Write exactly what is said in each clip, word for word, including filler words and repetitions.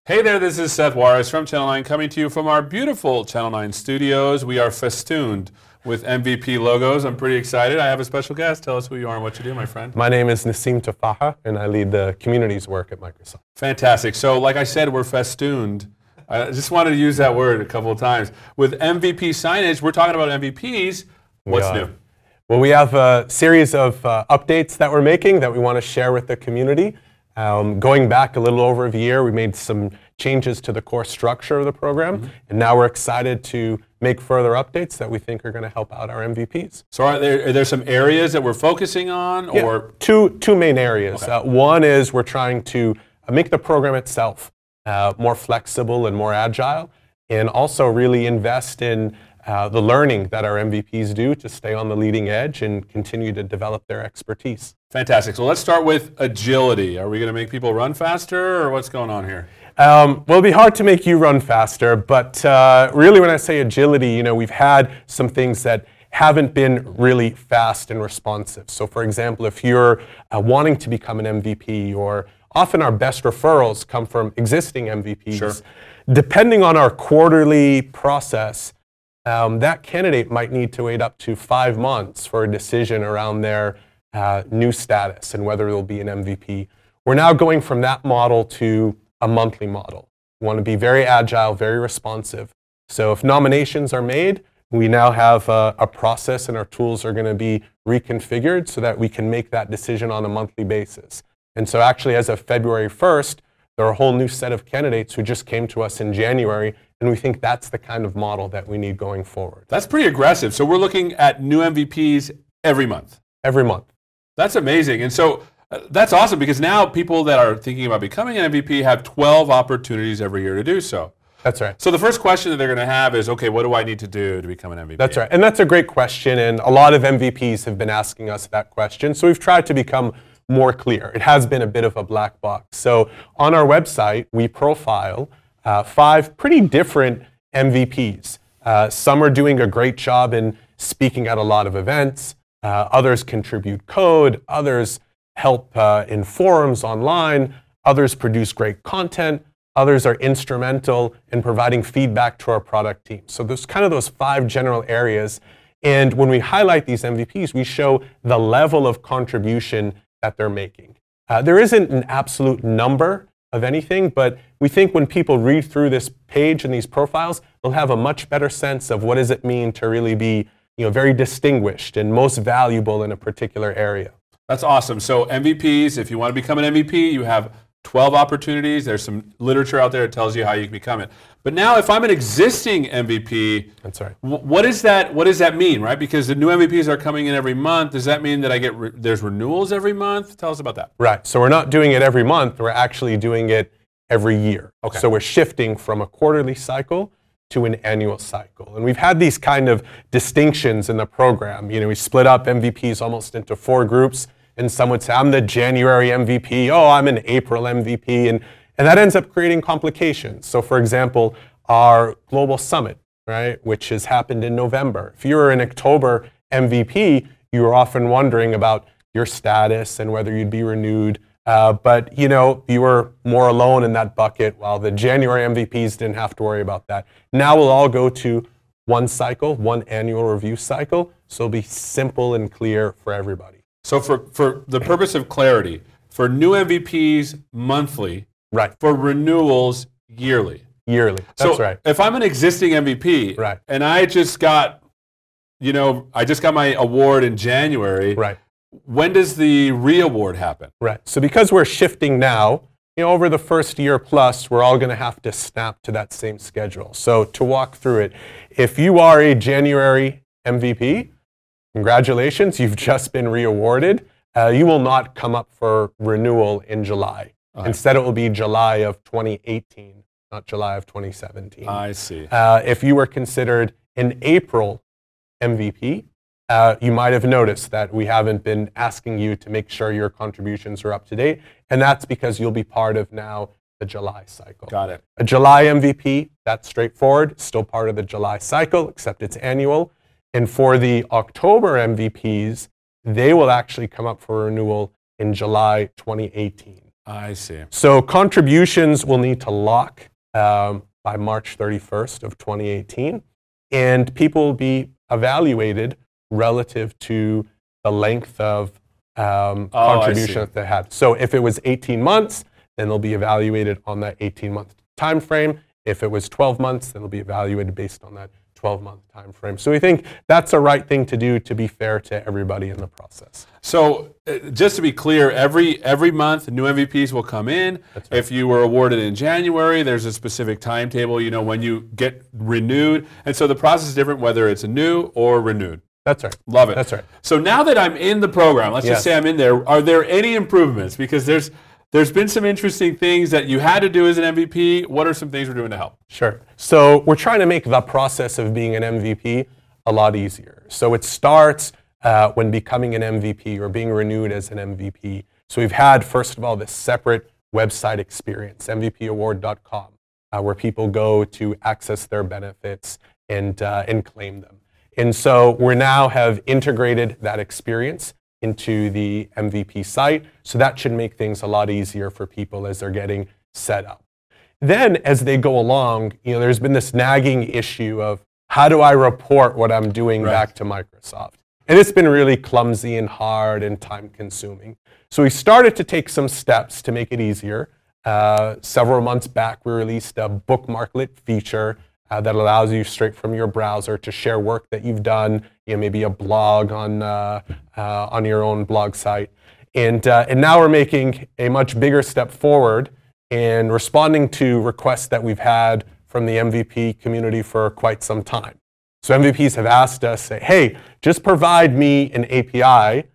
Hey there, this is Seth Juarez from Channel nine coming to you from our beautiful Channel nine studios. We are festooned with M V P logos. I'm pretty excited. I have a special guest. Tell us who you are and what you do, my friend. My name is Nassim Tafaha, and I lead the communities work at Microsoft. Fantastic. So like I said, we're festooned. I just wanted to use that word a couple of times. With M V P signage, we're talking about M V Ps. What's new? Well, we have a series of uh, updates that we're making that we want to share with the community. Um, going back a little over a year, we made some changes to the core structure of the program, mm-hmm. and now we're excited to make further updates that we think are going to help out our M V Ps. So are there, are there some areas that we're focusing on? Yeah, or two, two main areas. Okay. Uh, one is we're trying to uh, make the program itself uh, more flexible and more agile, and also really invest in Uh, the learning that our M V Ps do to stay on the leading edge and continue to develop their expertise. Fantastic. So let's start with agility. Are we going to make people run faster, or what's going on here? Um, well, it'll be hard to make you run faster, but uh, really when I say agility, you know, we've had some things that haven't been really fast and responsive. So for example, if you're uh, wanting to become an M V P, or often our best referrals come from existing M V Ps, sure. depending on our quarterly process, Um, that candidate might need to wait up to five months for a decision around their uh, new status and whether they'll be an M V P. We're now going from that model to a monthly model. We want to be very agile, very responsive. So if nominations are made, we now have a, a process and our tools are going to be reconfigured so that we can make that decision on a monthly basis. And so actually as of February first, there are a whole new set of candidates who just came to us in January, and we think that's the kind of model that we need going forward. That's pretty aggressive. So we're looking at new M V Ps every month. Every month. That's amazing. And so uh, that's awesome, because now people that are thinking about becoming an M V P have twelve opportunities every year to do so. That's right. So the first question that they're going to have is, okay, what do I need to do to become an M V P? That's right. And that's a great question, and a lot of M V Ps have been asking us that question. So we've tried to become more clear. It has been a bit of a black box. So on our website, we profile uh, five pretty different M V Ps. Uh, some are doing a great job in speaking at a lot of events. Uh, others contribute code. Others help uh, in forums online. Others produce great content. Others are instrumental in providing feedback to our product team. So there's kind of those five general areas. And when we highlight these M V Ps, we show the level of contribution that they're making. Uh, there isn't an absolute number of anything, but we think when people read through this page and these profiles, they'll have a much better sense of what does it mean to really be, you know, very distinguished and most valuable in a particular area. That's awesome. So M V Ps, if you want to become an M V P, you have twelve opportunities. There's some literature out there that tells you how you can become it. But now if I'm an existing M V P, that's right. What is that? What does that mean, right? Because the new M V Ps are coming in every month. Does that mean that I get re there's renewals every month? Tell us about that. Right. So we're not doing it every month. We're actually doing it every year. Okay. So we're shifting from a quarterly cycle to an annual cycle. And we've had these kind of distinctions in the program. You know, we split up M V Ps almost into four groups. And some would say, I'm the January M V P. Oh, I'm an April M V P. And, and that ends up creating complications. So for example, our global summit, right, which has happened in November. If you were an October M V P, you were often wondering about your status and whether you'd be renewed. Uh, but you know, you were more alone in that bucket, while the January M V Ps didn't have to worry about that. Now we'll all go to one cycle, one annual review cycle, so it'll be simple and clear for everybody. So for, for the purpose of clarity, for new M V Ps monthly, right. For renewals yearly. Yearly, that's so right. If I'm an existing M V P, right. and I just got, you know, I just got my award in January, right. When does the re-award happen? Right. So because we're shifting now, you know, over the first year plus, we're all going to have to snap to that same schedule. So to walk through it, if you are a January M V P, congratulations, you've just been re-awarded. Uh, you will not come up for renewal in July. Uh-huh. Instead, it will be July of twenty eighteen, not July of twenty seventeen. I see. Uh, if you were considered an April M V P, uh, you might have noticed that we haven't been asking you to make sure your contributions are up to date, and that's because you'll be part of now the July cycle. Got it. A July M V P, that's straightforward, still part of the July cycle, except it's annual. And for the October M V Ps, they will actually come up for renewal in July twenty eighteen. I see. So contributions will need to lock um, by March thirty-first of twenty eighteen, and people will be evaluated relative to the length of um, Oh, I contribution see. that they had. So if it was eighteen months, then they'll be evaluated on that eighteen-month time frame. If it was twelve months, then they'll be evaluated based on that twelve-month time frame. So we think that's the right thing to do to be fair to everybody in the process. So uh, just to be clear, every every month new M V Ps will come in. That's right. If you were awarded in January, there's a specific timetable, you know, when you get renewed. And so the process is different whether it's a new or renewed. That's right. Love it. That's right. So now that I'm in the program, let's Yes. just say I'm in there, are there any improvements? Because there's there's been some interesting things that you had to do as an M V P. What are some things we're doing to help? Sure. So we're trying to make the process of being an M V P a lot easier. So it starts uh, when becoming an M V P or being renewed as an M V P. So we've had, first of all, this separate website experience, M V P award dot com, uh, where people go to access their benefits and, uh, and claim them. And so we now have integrated that experience into the M V P site. So that should make things a lot easier for people as they're getting set up. Then as they go along, you know, there's been this nagging issue of how do I report what I'm doing Right. back to Microsoft? And it's been really clumsy and hard and time consuming. So we started to take some steps to make it easier. Uh, several months back, we released a bookmarklet feature uh, that allows you straight from your browser to share work that you've done, you know, maybe a blog on, uh, uh, on your own blog site. And, uh, and now we're making a much bigger step forward in responding to requests that we've had from the M V P community for quite some time. So M V Ps have asked us, say, hey, just provide me an A P I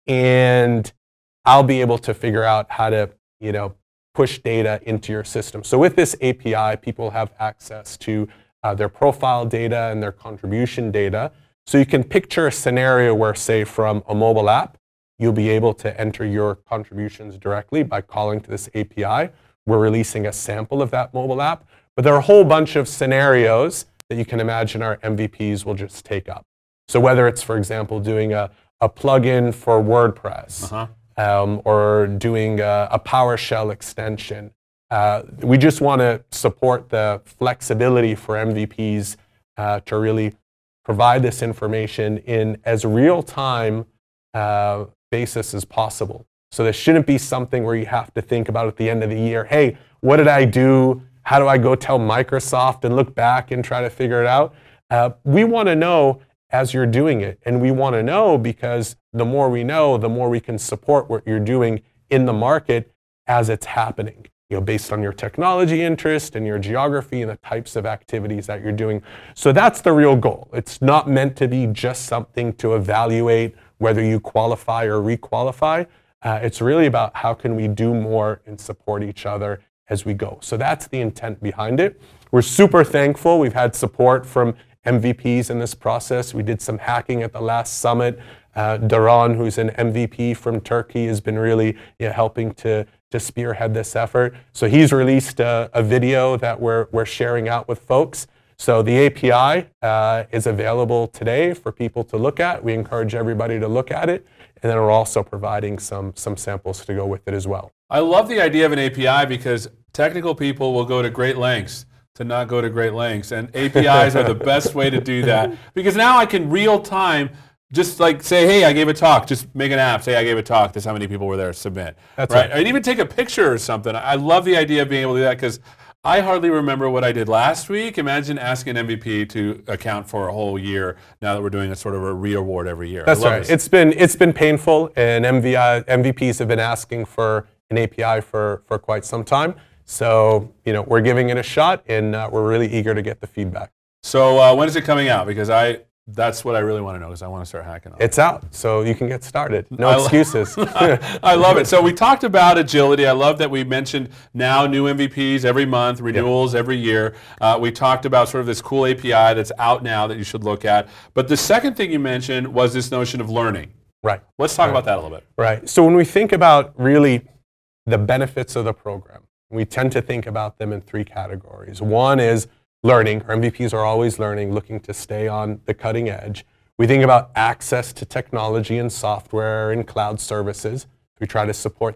and I'll be able to figure out how to, you know, push data into your system. So with this A P I, people have access to uh, their profile data and their contribution data. So you can picture a scenario where, say, from a mobile app, you'll be able to enter your contributions directly by calling to this A P I. We're releasing a sample of that mobile app, but there are a whole bunch of scenarios that you can imagine our M V Ps will just take up. So whether it's, for example, doing a, a plugin for WordPress, Uh-huh. um, or doing a, a PowerShell extension, uh, we just want to support the flexibility for M V Ps uh, to really provide this information in as real-time uh, basis as possible. So this shouldn't be something where you have to think about at the end of the year, hey, what did I do? How do I go tell Microsoft and look back and try to figure it out? Uh, we want to know as you're doing it. And we want to know because the more we know, the more we can support what you're doing in the market as it's happening, you know, based on your technology interest and your geography and the types of activities that you're doing. So that's the real goal. It's not meant to be just something to evaluate whether you qualify or re-qualify. Uh, it's really about how can we do more and support each other as we go. So that's the intent behind it. We're super thankful. We've had support from M V Ps in this process. We did some hacking at the last summit. Uh, Daron, who's an M V P from Turkey, has been really you know, helping to, to spearhead this effort. So he's released a, a video that we're, we're sharing out with folks. So the A P I uh, is available today for people to look at. We encourage everybody to look at it. And then we're also providing some, some samples to go with it as well. I love the idea of an A P I because technical people will go to great lengths to not go to great lengths. And A P Is are the best way to do that because now I can real time just like say, hey, I gave a talk, just make an app, say I gave a talk, this is how many people were there, submit. That's right. right. And even take a picture or something. I love the idea of being able to do that because I hardly remember what I did last week. Imagine asking an M V P to account for a whole year now that we're doing a sort of a re-award every year. That's I love right. this. It's been, it's been painful, and M V I, M V Ps have been asking for an A P I for, for quite some time. So, you know, we're giving it a shot, and uh, we're really eager to get the feedback. So uh, when is it coming out? Because I that's what I really want to know because I want to start hacking on it. It's out, so you can get started. No I lo- excuses. I love it. So we talked about agility. I love that we mentioned now new M V Ps every month, renewals yep. every year. Uh, we talked about sort of this cool A P I that's out now that you should look at. But the second thing you mentioned was this notion of learning. Right. Let's talk right. about that a little bit. Right. So when we think about really the benefits of the program, we tend to think about them in three categories. One is learning. Our M V Ps are always learning, looking to stay on the cutting edge. We think about access to technology and software and cloud services. We try to support that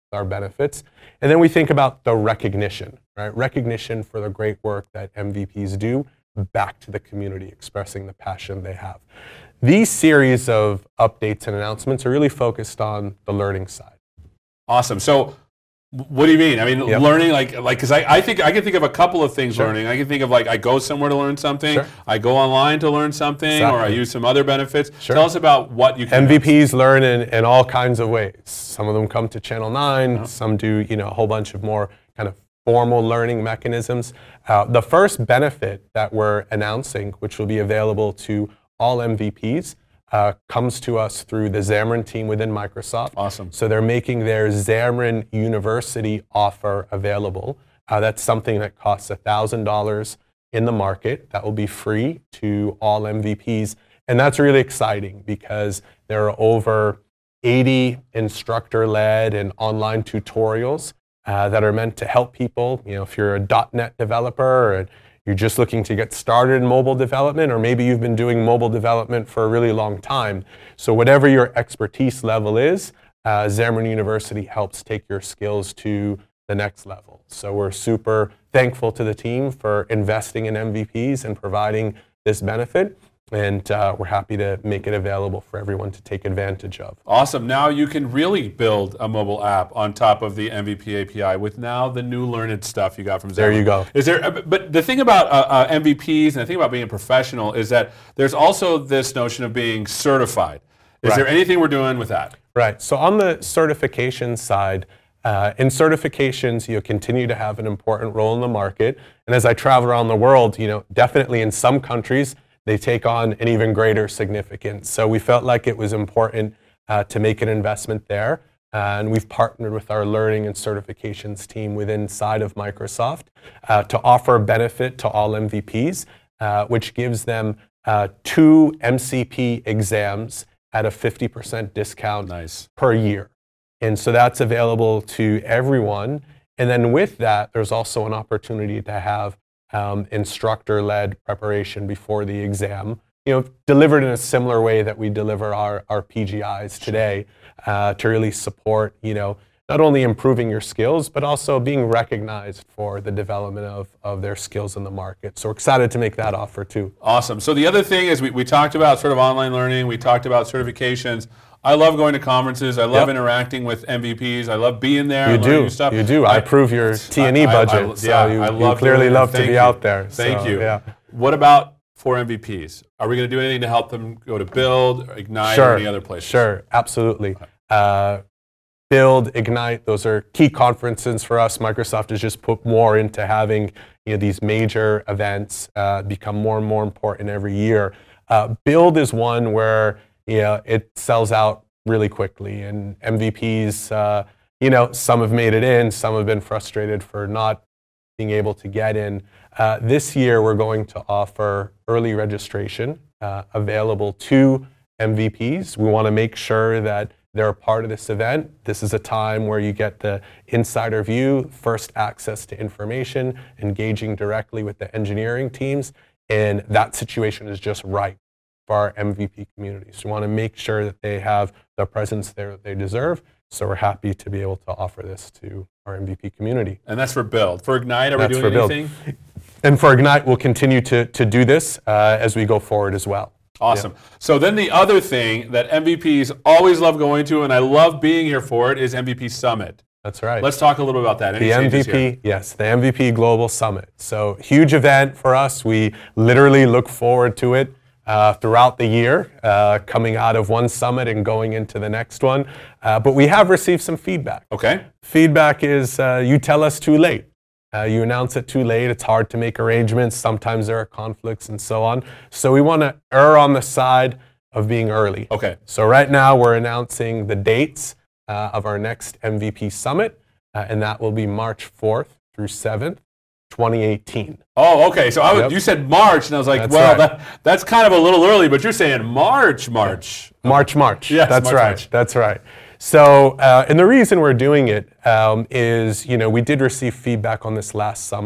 our benefits. And then we think about the recognition, right? Recognition for the great work that M V Ps do back to the community, expressing the passion they have. These series of updates and announcements are really focused on the learning side. Awesome. So what do you mean? I mean, Yep. learning, like, like, because I, I think I can think of a couple of things Sure. learning. I can think of, like, I go somewhere to learn something, Sure. I go online to learn something, or I Exactly. use some other benefits. Sure. Tell us about what you can M V Ps learn in, in all kinds of ways. Some of them come to Channel nine, some do, you know, a whole bunch of more kind of formal learning mechanisms. Uh, the first benefit that we're announcing, which will be available to all M V Ps, uh, comes to us through the Xamarin team within Microsoft. Awesome. So they're making their Xamarin University offer available. Uh, that's something that costs one thousand dollars in the market. That will be free to all M V Ps. And that's really exciting because there are over eighty instructor-led and online tutorials uh, that are meant to help people. You know, if you're a dot net developer and you're just looking to get started in mobile development, or maybe you've been doing mobile development for a really long time. So whatever your expertise level is, uh, Xamarin University helps take your skills to the next level. So we're super thankful to the team for investing in M V Ps and providing this benefit. And uh, we're happy to make it available for everyone to take advantage of. Awesome. Now you can really build a mobile app on top of the M V P A P I with now the new Learned stuff you got from Xamarin. There you go. Is there? But the thing about uh, uh, M V Ps and the thing about being a professional is that there's also this notion of being certified. Is Right. there anything we're doing with that? Right. So on the certification side, uh, in certifications, you continue to have an important role in the market. And as I travel around the world, you know, definitely in some countries, they take on an even greater significance. So we felt like it was important uh, to make an investment there. And we've partnered with our learning and certifications team within inside of Microsoft uh, to offer a benefit to all M V Ps, uh, which gives them uh, two M C P exams at a fifty percent discount Nice. per year. And so that's available to everyone. And then with that, there's also an opportunity to have um, instructor-led preparation before the exam, you know, delivered in a similar way that we deliver our, our P G Is today uh, to really support, you know, not only improving your skills, but also being recognized for the development of, of their skills in the market. So we're excited to make that offer too. Awesome. So the other thing is we, we talked about sort of online learning. We talked about certifications. I love going to conferences. I love Yep. interacting with M V Ps. I love being there. You and learning do. new stuff. You do. I approve your T and E I- I- budget. I- so yeah, you, I you love clearly doing it. love to Thank be you. out there. Thank So, you. Yeah. What about for M V Ps? Are we going to do anything to help them go to Build, or Ignite, Sure. or any other places? Sure. Absolutely. Uh, Build, Ignite, those are key conferences for us. Microsoft has just put more into having, you know, these major events uh, become more and more important every year. Uh, Build is one where, you know, it sells out really quickly, and M V Ps, uh, you know, some have made it in, some have been frustrated for not being able to get in. Uh, this year, we're going to offer early registration uh, available to M V Ps. We want to make sure that they're a part of this event. This is a time where you get the insider view, first access to information, engaging directly with the engineering teams, and that situation is just right for our M V P community. So we want to make sure that they have the presence there that they deserve. So we're happy to be able to offer this to our M V P community. And that's for Build. For Ignite, are That's we for doing Build. anything? And for Ignite, we'll continue to, to do this uh, as we go forward as well. Awesome. So then the other thing that M V Ps always love going to, and I love being here for it, is M V P Summit. That's right. Let's talk a little bit about that. Any The changes M V P, here? yes, the M V P Global Summit. So huge event for us. We literally look forward to it uh, throughout the year, uh, coming out of one summit and going into the next one. Uh, but we have received some feedback. Okay. Feedback is uh, you tell us too late. Uh, you announce it too late. It's hard to make arrangements. Sometimes there are conflicts and so on. So we want to err on the side of being early. Okay. So right now we're announcing the dates uh, of our next M V P Summit, uh, and that will be March fourth through seventh, twenty eighteen. Oh, okay. So I was, Yep. you said March, and I was like, That's well, right. that, that's kind of a little early, but you're saying March, March. March, March. Yes, that's March, right. March. That's right. So, uh, and the reason we're doing it um, is, you know, we did receive feedback on this last summit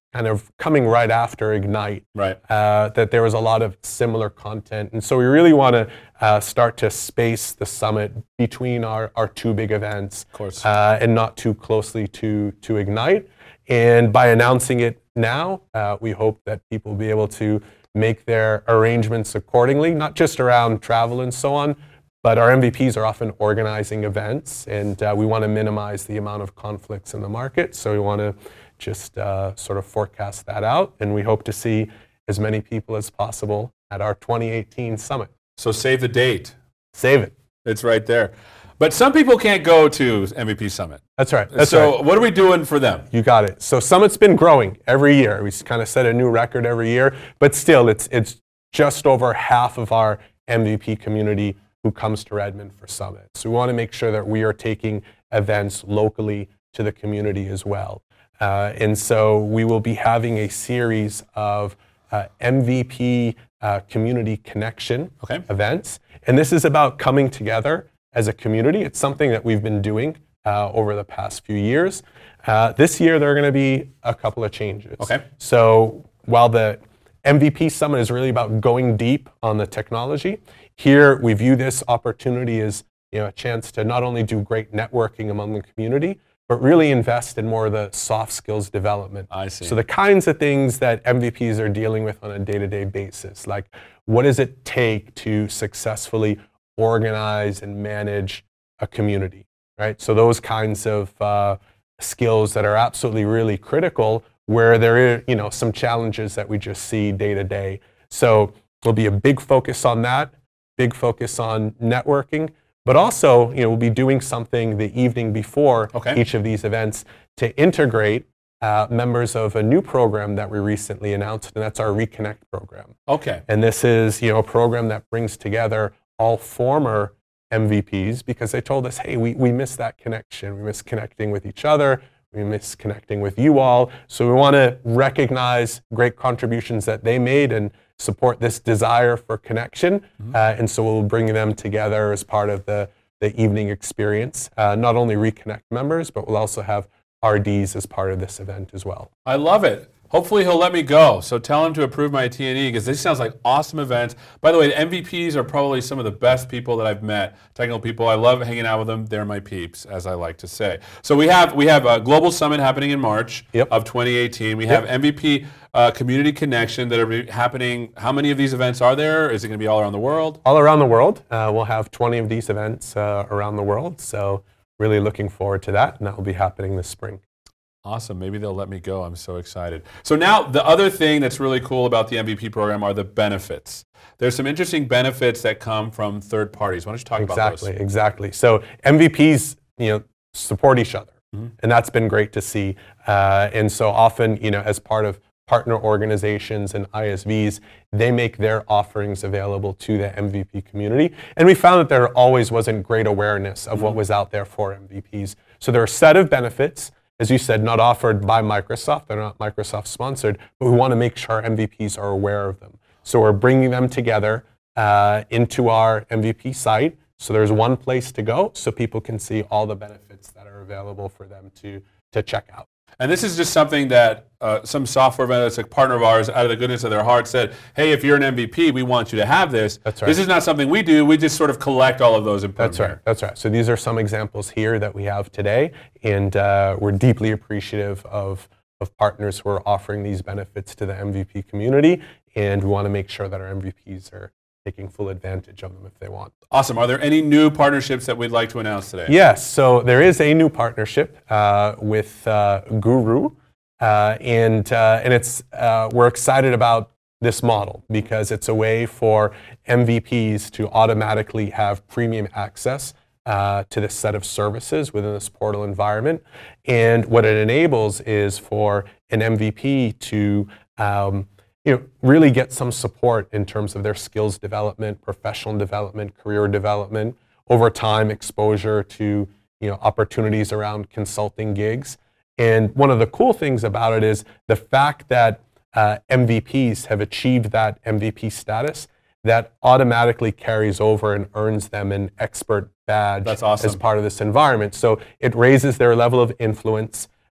kind of coming right after Ignite, Right. uh, that there was a lot of similar content. And so we really want to uh, start to space the summit between our, our two big events, Of course. uh, and not too closely to, to Ignite. And by announcing it now, uh, we hope that people will be able to make their arrangements accordingly, not just around travel and so on, but our M V Ps are often organizing events, and uh, we want to minimize the amount of conflicts in the market. So we want to just uh, sort of forecast that out, and we hope to see as many people as possible at our twenty eighteen summit. So save the date. Save it. It's right there. But some people can't go to M V P Summit. That's right. That's so right. what are we doing for them? You got it. So Summit's been growing every year. We kind of set a new record every year, but still, it's it's just over half of our M V P community who comes to Redmond for Summit. So we want to make sure that we are taking events locally to the community as well. Uh, and so we will be having a series of uh, M V P uh, community connection Okay. events. And this is about coming together as a community. It's something that we've been doing uh, over the past few years. Uh, this year, there are going to be a couple of changes. Okay. So while the M V P Summit is really about going deep on the technology, here we view this opportunity as, you know, a chance to not only do great networking among the community, but really invest in more of the soft skills development. I see. So the kinds of things that M V Ps are dealing with on a day-to-day basis, like what does it take to successfully organize and manage a community, right? So those kinds of uh, skills that are absolutely really critical, where there are, you know, some challenges that we just see day to day. So there'll be a big focus on that, big focus on networking, but also, you know, we'll be doing something the evening before Okay. each of these events to integrate uh, members of a new program that we recently announced, and that's our Reconnect program. Okay. And this is, you know, a program that brings together all former M V Ps because they told us, hey, we, we miss that connection. We miss connecting with each other. We miss connecting with you all. So we want to recognize great contributions that they made and support this desire for connection. Mm-hmm. Uh, and so we'll bring them together as part of the, the evening experience. Uh, not only Reconnect members, but we'll also have R Ds as part of this event as well. I love it. Hopefully he'll let me go. So tell him to approve my T N E because this sounds like awesome events. By the way, the M V Ps are probably some of the best people that I've met. Technical people, I love hanging out with them. They're my peeps, as I like to say. So we have we have a global summit happening in March Yep. of twenty eighteen. We have Yep. M V P uh, community connection that are happening. How many of these events are there? Is it going to be all around the world? All around the world. Uh, we'll have twenty of these events uh, around the world. So really looking forward to that. And that will be happening this spring. Awesome. Maybe they'll let me go. I'm so excited. So now the other thing that's really cool about the M V P program are the benefits. There's some interesting benefits that come from third parties. Why don't you talk about those? Exactly, exactly. So M V Ps, you know, support each other, Mm-hmm. and that's been great to see. Uh, and so often, you know, as part of partner organizations and I S Vs, they make their offerings available to the M V P community. And we found that there always wasn't great awareness of what was out there for M V Ps. So there are a set of benefits, as you said, not offered by Microsoft. They're not Microsoft sponsored, but we want to make sure our M V Ps are aware of them. So we're bringing them together uh, into our M V P site. So there's one place to go so people can see all the benefits that are available for them to, to check out. And this is just something that uh, some software vendor that's a partner of ours, out of the goodness of their heart, said, hey, if you're an M V P, we want you to have this. That's right. This is not something we do. We just sort of collect all of those and put That's them right. here. That's right. So these are some examples here that we have today, and uh, we're deeply appreciative of, of partners who are offering these benefits to the M V P community, and we want to make sure that our M V Ps are taking full advantage of them if they want. Awesome. Are there any new partnerships that we'd like to announce today? Yes. So there is a new partnership uh, with uh, Guru, uh, and uh, and it's uh, we're excited about this model because it's a way for M V Ps to automatically have premium access uh, to this set of services within this portal environment. And what it enables is for an M V P to um, you know, really get some support in terms of their skills development, professional development, career development, over time exposure to, you know, opportunities around consulting gigs. And one of the cool things about it is the fact that uh, M V Ps have achieved that M V P status, that automatically carries over and earns them an expert badge. That's awesome. As part of this environment. So it raises their level of influence.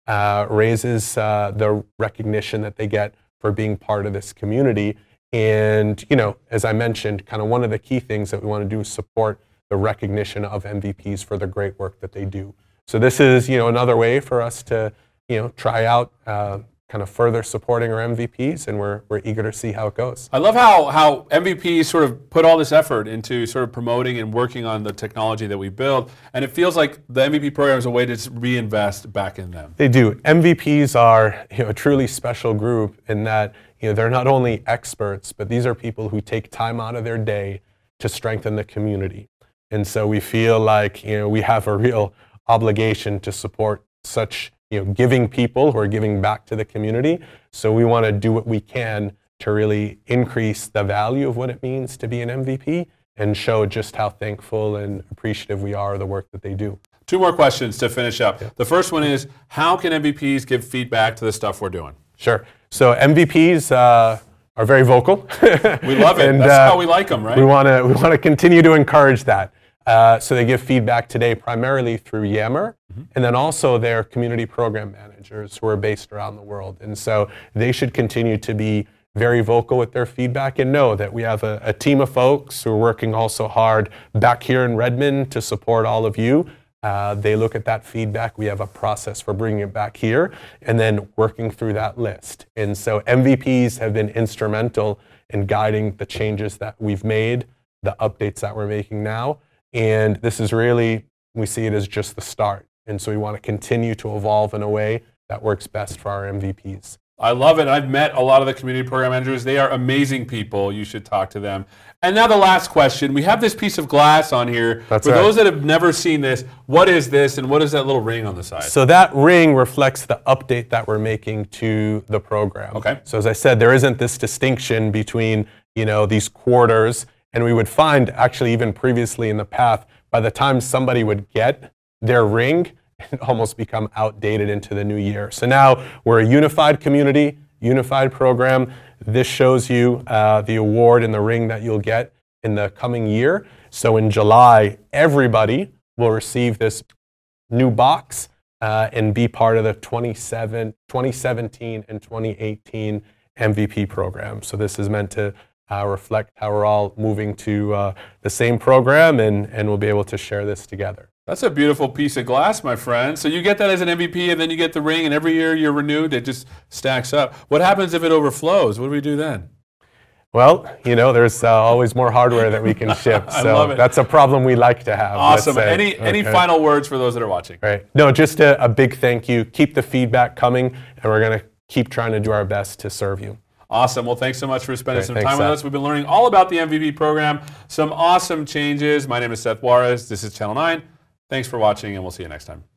uh, raises uh, the recognition that they get for being part of this community. And, you know, as I mentioned, kind of one of the key things that we want to do is support the recognition of M V Ps for the great work that they do. So this is, you know, another way for us to, you know, try out uh, kind of further supporting our M V Ps, and we're, we're eager to see how it goes. I love how, how M V Ps sort of put all this effort into sort of promoting and working on the technology that we build, and it feels like the M V P program is a way to reinvest back in them. They do. M V Ps are, you know, a truly special group in that, you know, they're not only experts, but these are people who take time out of their day to strengthen the community. And so we feel like, you know, we have a real obligation to support such, you know, giving people who are giving back to the community. So we want to do what we can to really increase the value of what it means to be an M V P and show just how thankful and appreciative we are of the work that they do. Two more questions to finish up. Yeah. The first one is, how can M V Ps give feedback to the stuff we're doing? Sure. So M V Ps uh, are very vocal. We love it. And, That's uh, how we like them, right? We want to we want to continue to encourage that. Uh, so they give feedback today primarily through Yammer, mm-hmm. and then also their community program managers who are based around the world. And so they should continue to be very vocal with their feedback and know that we have a, a team of folks who are working also hard back here in Redmond to support all of you. Uh, they look at that feedback. We have a process for bringing it back here and then working through that list. And so M V Ps have been instrumental in guiding the changes that we've made, the updates that we're making now. And this is really, we see it as just the start. And so we want to continue to evolve in a way that works best for our M V Ps. I love it. I've met a lot of the community program managers. They are amazing people. You should talk to them. And now the last question. We have this piece of glass on here. That's For right. those that have never seen this, what is this and what is that little ring on the side? So that ring reflects the update that we're making to the program. Okay. So as I said, there isn't this distinction between, you know, these quarters. And we would find, actually, even previously in the past, by the time somebody would get their ring, it almost become outdated into the new year. So now we're a unified community, unified program. This shows you uh, the award and the ring that you'll get in the coming year. So in July, everybody will receive this new box uh, and be part of the twenty seventeen and twenty eighteen M V P program. So this is meant to Uh, reflect how we're all moving to uh, the same program, and, and we'll be able to share this together. That's a beautiful piece of glass, my friend. So you get that as an M V P, and then you get the ring, and every year you're renewed. It just stacks up. What happens if it overflows? What do we do then? Well, you know, there's uh, always more hardware that we can ship. I So love it. that's a problem we like to have. Awesome. let's say. Any any Okay. final words for those that are watching? Right. No, just a, a big thank you. Keep the feedback coming, and we're going to keep trying to do our best to serve you. Awesome. Well, thanks so much for spending Great. some Thanks, time with Seth. us. We've been learning all about the M V P program, some awesome changes. My name is Seth Juarez. This is Channel nine. Thanks for watching, and we'll see you next time.